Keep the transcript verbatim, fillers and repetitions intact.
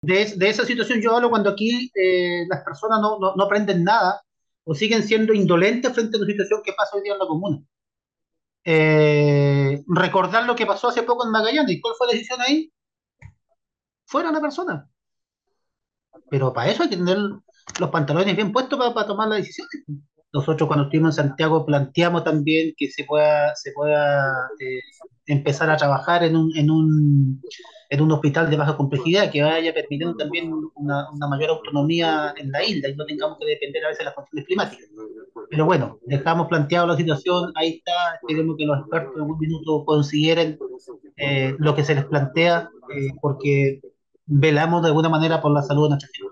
De, es- de esa situación yo hablo cuando aquí eh, las personas no, no, no aprenden nada o siguen siendo indolentes frente a la situación que pasa hoy día en la comuna. Eh, recordar lo que pasó hace poco en Magallanes. ¿Y cuál fue la decisión ahí? Fuera la persona. Pero para eso hay que tener los pantalones bien puestos para, para tomar las decisiones. Nosotros cuando estuvimos en Santiago planteamos también que se pueda, se pueda eh, empezar a trabajar en un, en un, en un hospital de baja complejidad que vaya permitiendo también una, una mayor autonomía en la isla y no tengamos que depender a veces de las condiciones climáticas. Pero bueno, dejamos planteado la situación, ahí está, esperemos que los expertos en algún minuto consideren eh, lo que se les plantea, eh, porque velamos de alguna manera por la salud de nuestra gente.